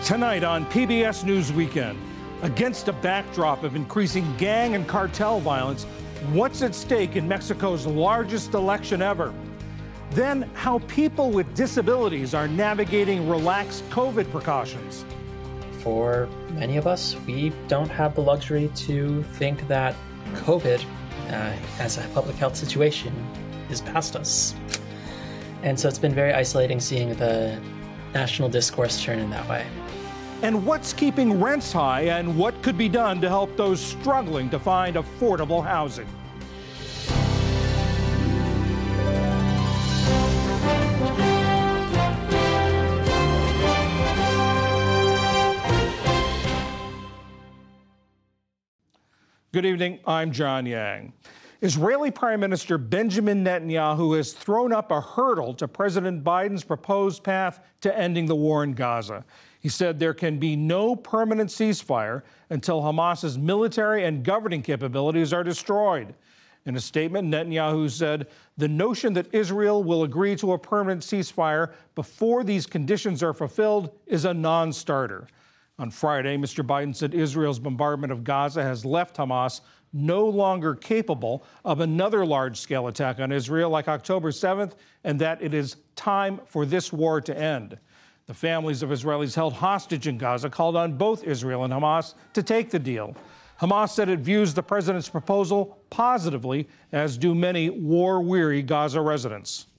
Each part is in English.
Tonight on PBS News Weekend, against a backdrop of increasing gang and cartel violence, what's at stake in Mexico's largest election ever? Then, how people with disabilities are navigating relaxed COVID precautions. For many of us, we don't have the luxury to think that COVID, as a public health situation, is past us. And so it's been very isolating seeing the national discourse turn in that way. And what's keeping rents high, and what could be done to help those struggling to find affordable housing? Good evening, I'm John Yang. Israeli Prime Minister Benjamin Netanyahu has thrown up a hurdle to President Biden's proposed path to ending the war in Gaza. He said there can be no permanent ceasefire until Hamas's military and governing capabilities are destroyed. In a statement, Netanyahu said the notion that Israel will agree to a permanent ceasefire before these conditions are fulfilled is a non-starter. On Friday, Mr. Biden said Israel's bombardment of Gaza has left Hamas no longer capable of another large-scale attack on Israel like October 7th, and that it is time for this war to end. The families of Israelis held hostage in Gaza called on both Israel and Hamas to take the deal. Hamas said it views the president's proposal positively, as do many war-weary Gaza residents.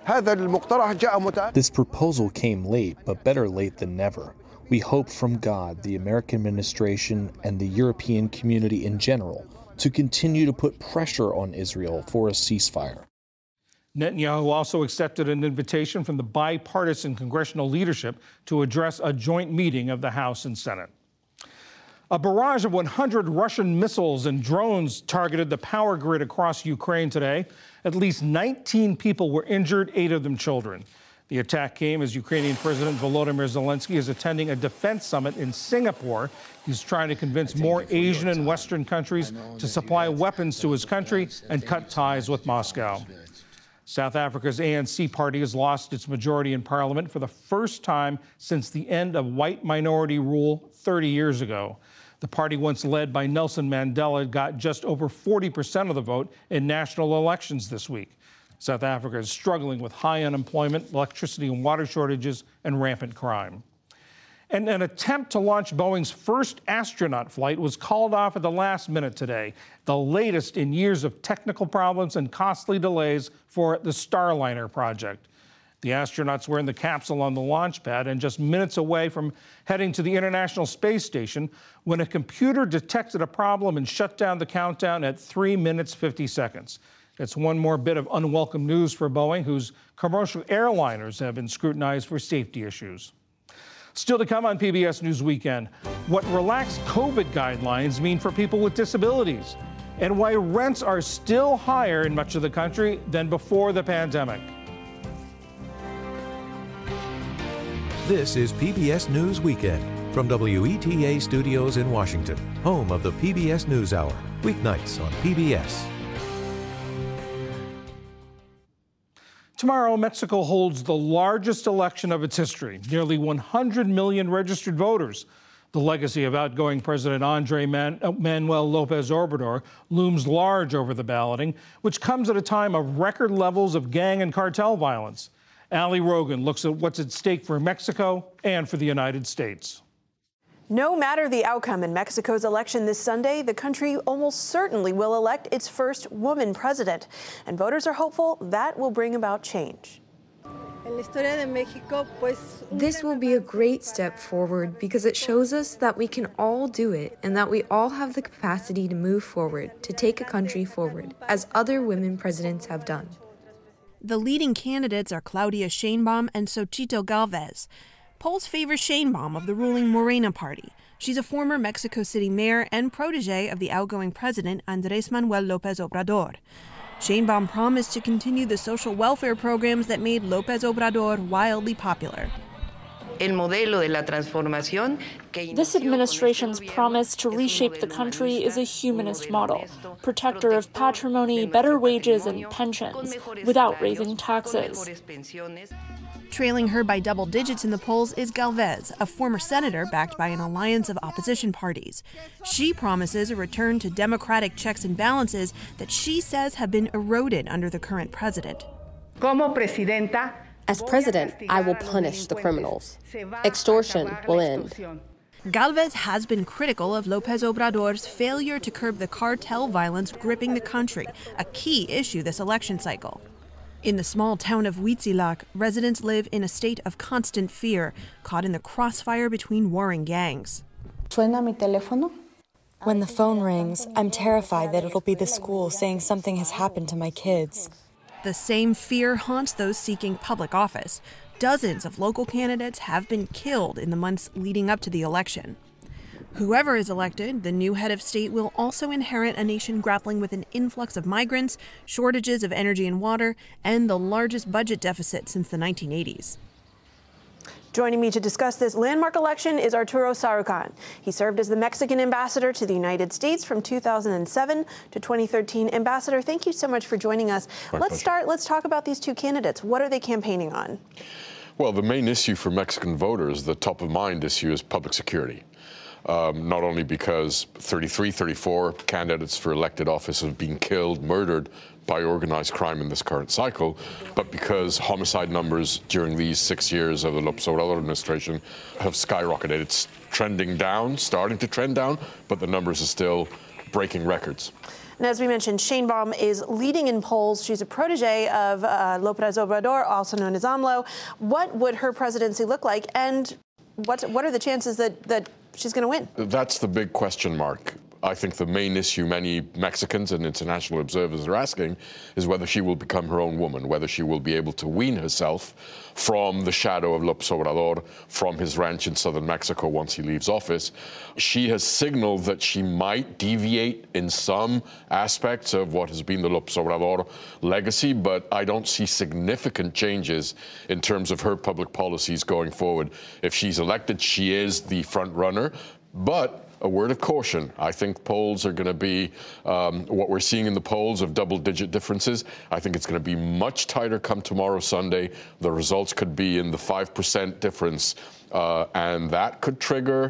This proposal came late, but better late than never. We hope from God, the American administration, and the European community in general to continue to put pressure on Israel for a ceasefire. Netanyahu also accepted an invitation from the bipartisan congressional leadership to address a joint meeting of the House and Senate. A barrage of 100 Russian missiles and drones targeted the power grid across Ukraine today. At least 19 people were injured, 8 of them children. The attack came as Ukrainian President Volodymyr Zelensky is attending a defense summit in Singapore. He's trying to convince more Asian and Western countries to supply weapons to his country and cut ties with Moscow. South Africa's ANC party has lost its majority in parliament for the first time since the end of white minority rule 30 years ago. The party, once led by Nelson Mandela, got just over 40% of the vote in national elections this week. South Africa is struggling with high unemployment, electricity and water shortages, and rampant crime. And an attempt to launch Boeing's first astronaut flight was called off at the last minute today, the latest in years of technical problems and costly delays for the Starliner project. The astronauts were in the capsule on the launch pad and just minutes away from heading to the International Space Station when a computer detected a problem and shut down the countdown at 3 minutes 50 seconds. It's one more bit of unwelcome news for Boeing, whose commercial airliners have been scrutinized for safety issues. Still to come on PBS News Weekend, what relaxed COVID guidelines mean for people with disabilities, and why rents are still higher in much of the country than before the pandemic. This is PBS News Weekend from WETA Studios in Washington, home of the PBS NewsHour, weeknights on PBS. Tomorrow, Mexico holds the largest election of its history, nearly 100 million registered voters. The legacy of outgoing President Andrés Manuel López Obrador looms large over the balloting, which comes at a time of record levels of gang and cartel violence. Ali Rogan looks at what's at stake for Mexico and for the United States. No matter the outcome in Mexico's election this Sunday, the country almost certainly will elect its first woman president, and voters are hopeful that will bring about change. This will be a great step forward because it shows us that we can all do it and that we all have the capacity to move forward, to take a country forward, as other women presidents have done. The leading candidates are Claudia Sheinbaum and Xochitl Gálvez. Polls favor Sheinbaum of the ruling Morena party. She's a former Mexico City mayor and protege of the outgoing president, Andrés Manuel López Obrador. Sheinbaum promised to continue the social welfare programs that made López Obrador wildly popular. This administration's promise to reshape the country is a humanist model, protector of patrimony, better wages, and pensions, without raising taxes. Trailing her by double digits in the polls is Galvez, a former senator backed by an alliance of opposition parties. She promises a return to democratic checks and balances that she says have been eroded under the current president. As president, I will punish the criminals. Extortion will end. Galvez has been critical of López Obrador's failure to curb the cartel violence gripping the country, a key issue this election cycle. In the small town of Huitzilac, residents live in a state of constant fear, caught in the crossfire between warring gangs. When the phone rings, I'm terrified that it'll be the school saying something has happened to my kids. The same fear haunts those seeking public office. Dozens of local candidates have been killed in the months leading up to the election. Whoever is elected, the new head of state will also inherit a nation grappling with an influx of migrants, shortages of energy and water, and the largest budget deficit since the 1980s. Joining me to discuss this landmark election is Arturo Sarucán. He served as the Mexican ambassador to the United States from 2007 to 2013. Ambassador, thank you so much for joining us. Let's talk about these two candidates. What are they campaigning on? Well, the main issue for Mexican voters, the top of mind issue, is public security. Not only because 34 candidates for elected office have been killed, murdered by organized crime in this current cycle, but because homicide numbers during these 6 years of the López Obrador administration have skyrocketed. It's trending down, starting to trend down, but the numbers are still breaking records. And as we mentioned, Sheinbaum is leading in polls. She's a protege of López Obrador, also known as AMLO. What would her presidency look like, and what are the chances that she's going to win? That's the big question mark. I think the main issue many Mexicans and international observers are asking is whether she will become her own woman, whether she will be able to wean herself from the shadow of López Obrador, from his ranch in southern Mexico once he leaves office. She has signaled that she might deviate in some aspects of what has been the López Obrador legacy, but I don't see significant changes in terms of her public policies going forward. If she's elected, she is the front runner, but a word of caution. I think polls are going to be what we're seeing in the polls of double-digit differences. I think it's going to be much tighter come tomorrow, Sunday. The results could be in the 5% difference, and that could trigger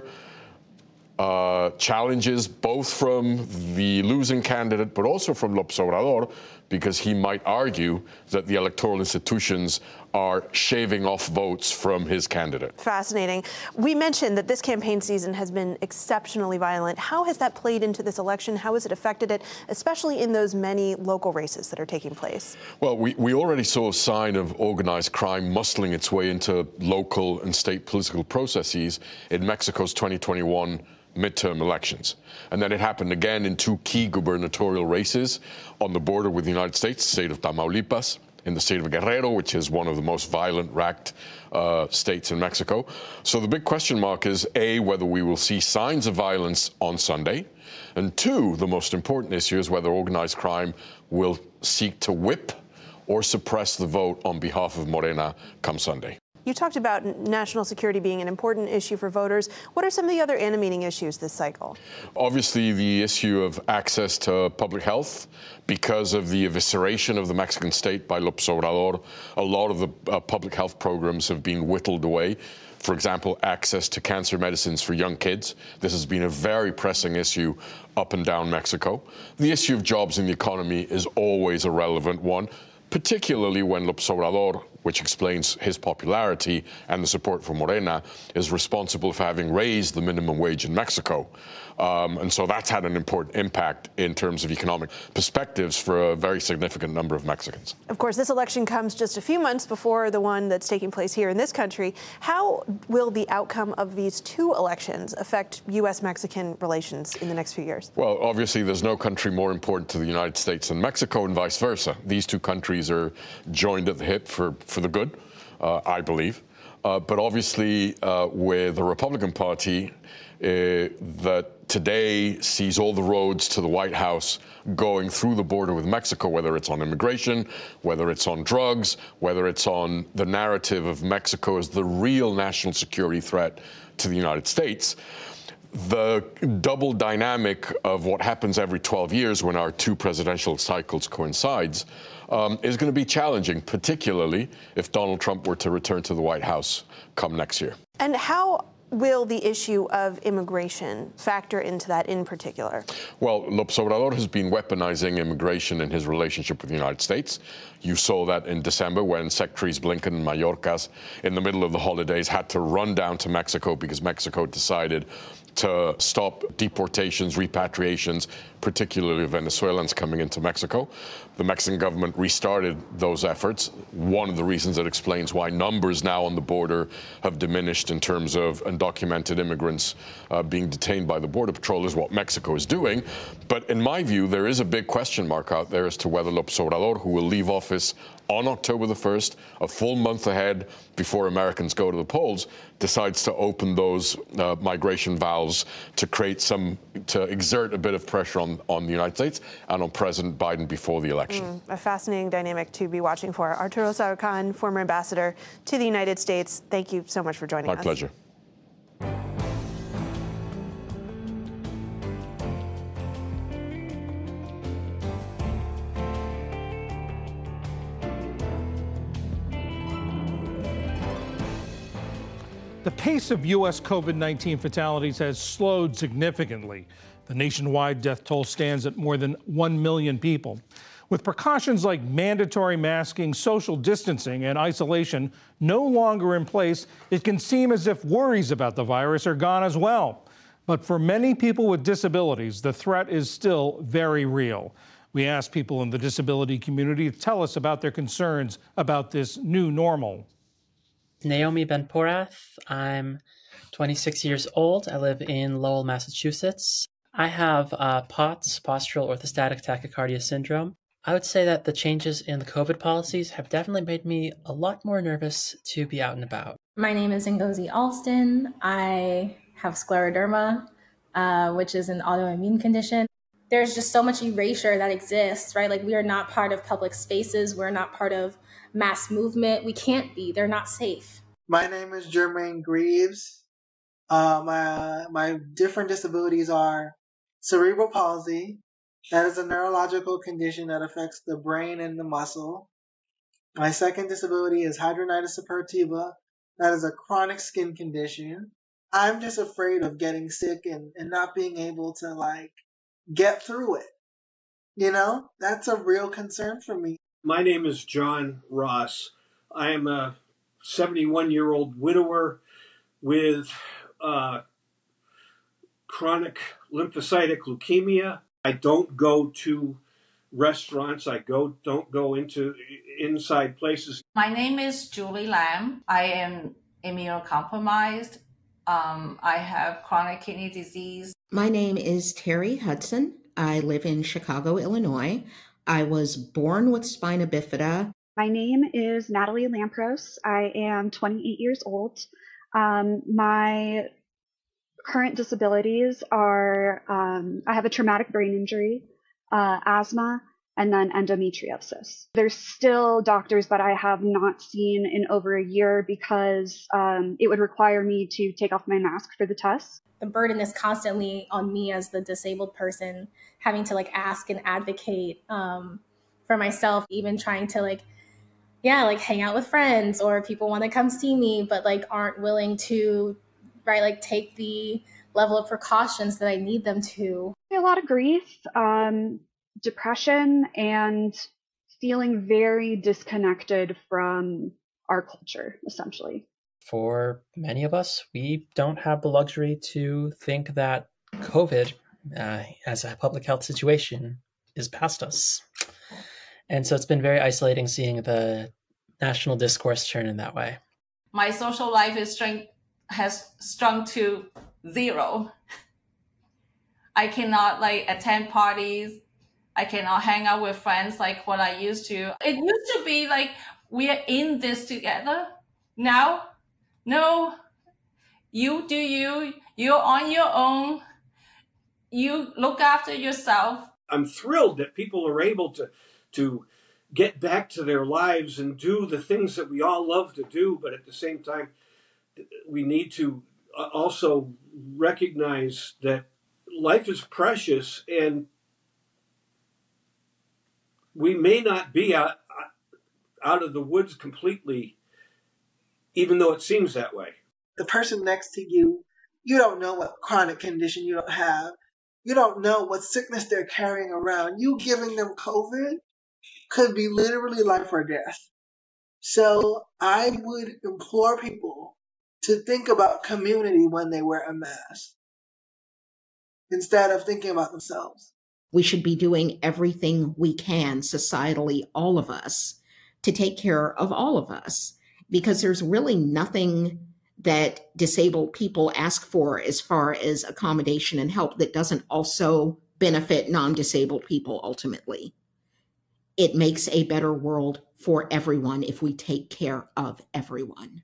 challenges both from the losing candidate, but also from López Obrador, because he might argue that the electoral institutions are shaving off votes from his candidate. Fascinating. We mentioned that this campaign season has been exceptionally violent. How has that played into this election? How has it affected it, especially in those many local races that are taking place? Well, we already saw a sign of organized crime muscling its way into local and state political processes in Mexico's 2021 midterm elections. And then it happened again in two key gubernatorial races on the border with the United States, the state of Tamaulipas, in the state of Guerrero, which is one of the most violent, racked states in Mexico. So the big question mark is, A, whether we will see signs of violence on Sunday, and two, the most important issue is whether organized crime will seek to whip or suppress the vote on behalf of Morena come Sunday. You talked about national security being an important issue for voters. What are some of the other animating issues this cycle? Obviously, the issue of access to public health. Because of the evisceration of the Mexican state by López Obrador, a lot of the public health programs have been whittled away. For example, access to cancer medicines for young kids. This has been a very pressing issue up and down Mexico. The issue of jobs in the economy is always a relevant one, particularly when López Obrador, which explains his popularity and the support for Morena, is responsible for having raised the minimum wage in Mexico. And so that's had an important impact in terms of economic perspectives for a very significant number of Mexicans. Of course, this election comes just a few months before the one that's taking place here in this country. How will the outcome of these two elections affect U.S.-Mexican relations in the next few years? Well, obviously, there's no country more important to the United States than Mexico, and vice versa. These two countries are joined at the hip for the good, I believe. But obviously, with the Republican Party, that today sees all the roads to the White House going through the border with Mexico, whether it's on immigration, whether it's on drugs, whether it's on the narrative of Mexico as the real national security threat to the United States. The double dynamic of what happens every 12 years when our two presidential cycles coincides is going to be challenging, particularly if Donald Trump were to return to the White House come next year. And how will the issue of immigration factor into that in particular? Well, López Obrador has been weaponizing immigration in his relationship with the United States. You saw that in December when Secretaries Blinken and Mayorkas, in the middle of the holidays, had to run down to Mexico because Mexico decided to stop deportations, repatriations, particularly Venezuelans coming into Mexico. The Mexican government restarted those efforts. One of the reasons that explains why numbers now on the border have diminished in terms of undocumented immigrants being detained by the Border Patrol is what Mexico is doing. But in my view, there is a big question mark out there as to whether López Obrador, who will leave office on October the 1st, a full month ahead before Americans go to the polls, decides to open those migration valves to exert a bit of pressure on the United States and on President Biden before the election. A fascinating dynamic to be watching for. Arturo Sarucán, former ambassador to the United States, thank you so much for joining us. My pleasure. The pace of U.S. COVID-19 fatalities has slowed significantly. The nationwide death toll stands at more than 1 million people. With precautions like mandatory masking, social distancing, and isolation no longer in place, it can seem as if worries about the virus are gone as well. But for many people with disabilities, the threat is still very real. We asked people in the disability community to tell us about their concerns about this new normal. Naomi Ben-Porath. I'm 26 years old. I live in Lowell, Massachusetts. I have POTS, postural orthostatic tachycardia syndrome. I would say that the changes in the COVID policies have definitely made me a lot more nervous to be out and about. My name is Ngozi Alston. I have scleroderma, which is an autoimmune condition. There's just so much erasure that exists, right? Like, we are not part of public spaces. We're not part of mass movement. We can't be. They're not safe. My name is Jermaine Greaves. My different disabilities are cerebral palsy. That is a neurological condition that affects the brain and the muscle. My second disability is hidradenitis suppurativa. That is a chronic skin condition. I'm just afraid of getting sick and not being able to get through it. You know, that's a real concern for me. My name is John Ross. I am a 71-year-old widower with chronic lymphocytic leukemia. I don't go to restaurants. I don't go into inside places. My name is Julie Lam. I am immunocompromised. I have chronic kidney disease. My name is Terry Hudson. I live in Chicago, Illinois. I was born with spina bifida. My name is Natalie Lampros. I am 28 years old. My current disabilities are I have a traumatic brain injury, asthma, and then endometriosis. There's still doctors that I have not seen in over a year because it would require me to take off my mask for the tests. The burden is constantly on me as the disabled person, having to ask and advocate for myself, even trying to hang out with friends, or people want to come see me, but aren't willing to, take the level of precautions that I need them to. A lot of grief, depression, and feeling very disconnected from our culture, essentially. For many of us, we don't have the luxury to think that COVID, as a public health situation, is past us. And so it's been very isolating seeing the national discourse turn in that way. My social life has shrunk to zero. I cannot attend parties. I cannot hang out with friends like what I used to. It used to be we are in this together. Now, no, you do you. You're on your own. You look after yourself. I'm thrilled that people are able to get back to their lives and do the things that we all love to do, but at the same time, we need to also recognize that life is precious, and we may not be out of the woods completely, even though it seems that way. The person next to you, you don't know what chronic condition you don't have. You don't know what sickness they're carrying around. You giving them COVID could be literally life or death. So I would implore people to think about community when they wear a mask instead of thinking about themselves. We should be doing everything we can societally, all of us, to take care of all of us, because there's really nothing that disabled people ask for as far as accommodation and help that doesn't also benefit non-disabled people ultimately. It makes a better world for everyone if we take care of everyone.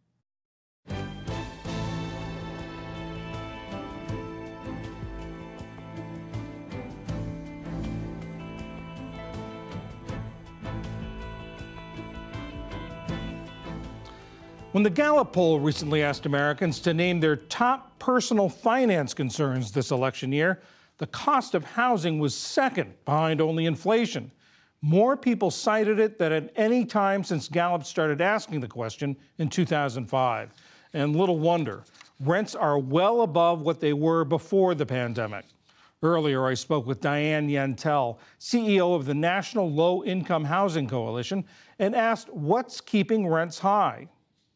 When the Gallup poll recently asked Americans to name their top personal finance concerns this election year, the cost of housing was second, behind only inflation. More people cited it than at any time since Gallup started asking the question in 2005. And little wonder, rents are well above what they were before the pandemic. Earlier, I spoke with Diane Yantel, CEO of the National Low Income Housing Coalition, and asked what's keeping rents high.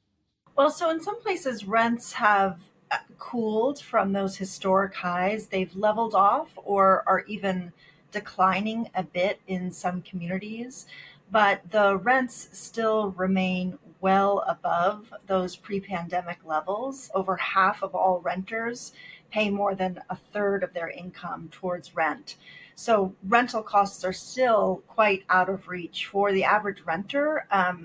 Well, so in some places, rents have cooled from those historic highs. They've leveled off or are even declining a bit in some communities, but the rents still remain well above those pre-pandemic levels. Over half of all renters pay more than a third of their income towards rent. So rental costs are still quite out of reach for the average renter,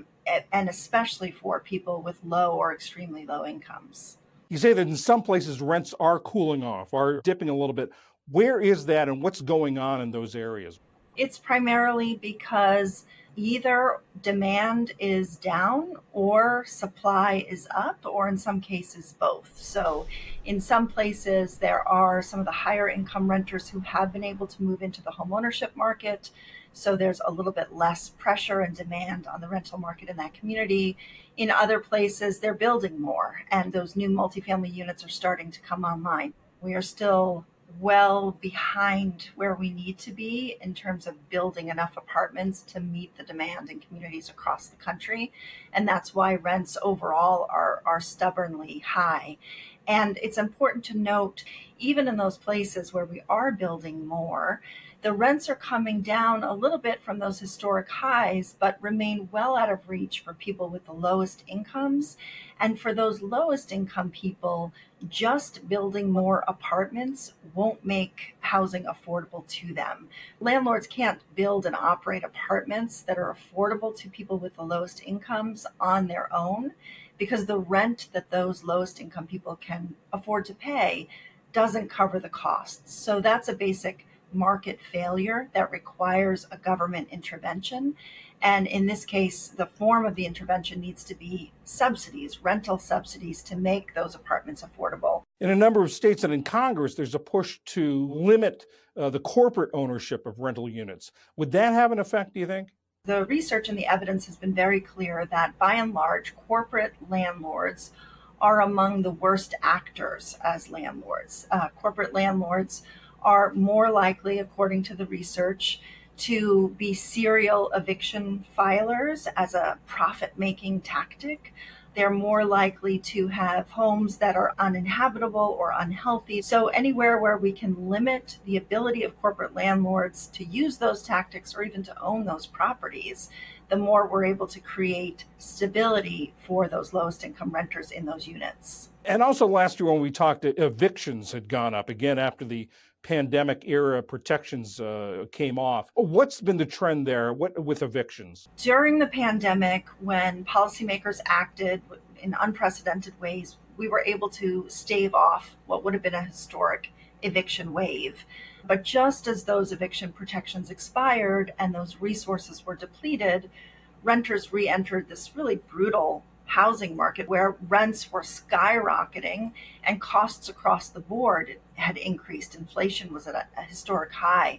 and especially for people with low or extremely low incomes. You say that in some places rents are cooling off, are dipping a little bit. Where is that and what's going on in those areas? It's primarily because either demand is down or supply is up, or in some cases both. So in some places there are some of the higher income renters who have been able to move into the homeownership market. So there's a little bit less pressure and demand on the rental market in that community. In other places, they're building more, and those new multifamily units are starting to come online. We are still well behind where we need to be in terms of building enough apartments to meet the demand in communities across the country. And that's why rents overall are stubbornly high. And it's important to note, even in those places where we are building more, the rents are coming down a little bit from those historic highs, but remain well out of reach for people with the lowest incomes. And for those lowest income people, just building more apartments won't make housing affordable to them. Landlords can't build and operate apartments that are affordable to people with the lowest incomes on their own, because the rent that those lowest income people can afford to pay doesn't cover the costs. So that's a basic market failure that requires a government intervention. And in this case, the form of the intervention needs to be subsidies, rental subsidies, to make those apartments affordable. In a number of states and in Congress, there's a push to limit the corporate ownership of rental units. Would that have an effect, do you think? The research and the evidence has been very clear that by and large, corporate landlords are among the worst actors as landlords. Corporate landlords are more likely, according to the research, to be serial eviction filers as a profit-making tactic. They're more likely to have homes that are uninhabitable or unhealthy. So anywhere where we can limit the ability of corporate landlords to use those tactics or even to own those properties, the more we're able to create stability for those lowest income renters in those units. And also last year when we talked, evictions had gone up again after the pandemic era protections came off. What's been the trend there with evictions? During the pandemic, when policymakers acted in unprecedented ways, we were able to stave off what would have been a historic eviction wave. But just as those eviction protections expired and those resources were depleted, renters re-entered this really brutal housing market where rents were skyrocketing and costs across the board had increased. Inflation was at a historic high.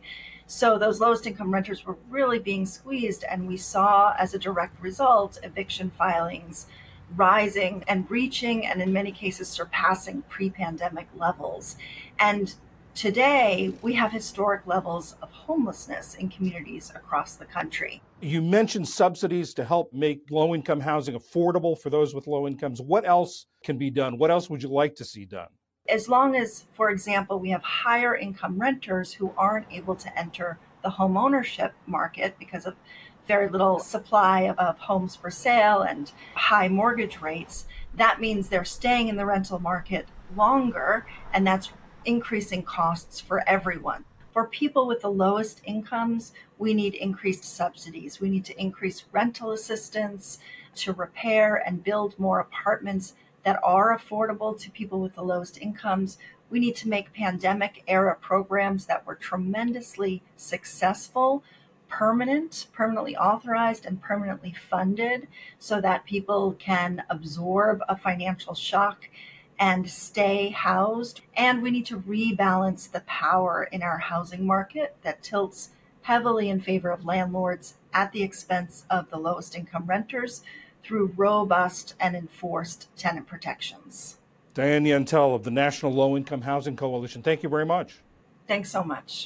So those lowest income renters were really being squeezed, and we saw as a direct result eviction filings rising and reaching, and in many cases surpassing, pre-pandemic levels. And today we have historic levels of homelessness in communities across the country. You mentioned subsidies to help make low-income housing affordable for those with low incomes. What else can be done? What else would you like to see done? As long as, for example, we have higher income renters who aren't able to enter the home ownership market because of very little supply of homes for sale and high mortgage rates, that means they're staying in the rental market longer, and that's increasing costs for everyone. For people with the lowest incomes, we need increased subsidies. We need to increase rental assistance to repair and build more apartments that are affordable to people with the lowest incomes. We need to make pandemic-era programs that were tremendously successful permanently authorized and permanently funded so that people can absorb a financial shock and stay housed. And we need to rebalance the power in our housing market that tilts heavily in favor of landlords at the expense of the lowest income renters through robust and enforced tenant protections. Diane Yentel of the National Low Income Housing Coalition, thank you very much. Thanks so much.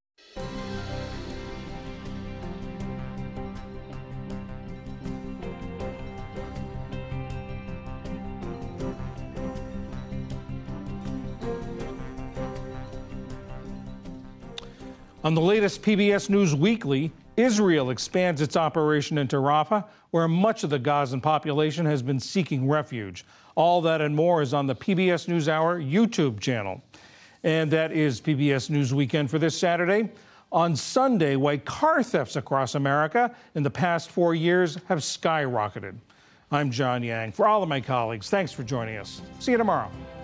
On the latest PBS News Weekly, Israel expands its operation into Rafah, where much of the Gazan population has been seeking refuge. All that and more is on the PBS NewsHour YouTube channel. And that is PBS News Weekend for this Saturday. On Sunday, white car thefts across America in the past 4 years have skyrocketed. I'm John Yang. For all of my colleagues, thanks for joining us. See you tomorrow.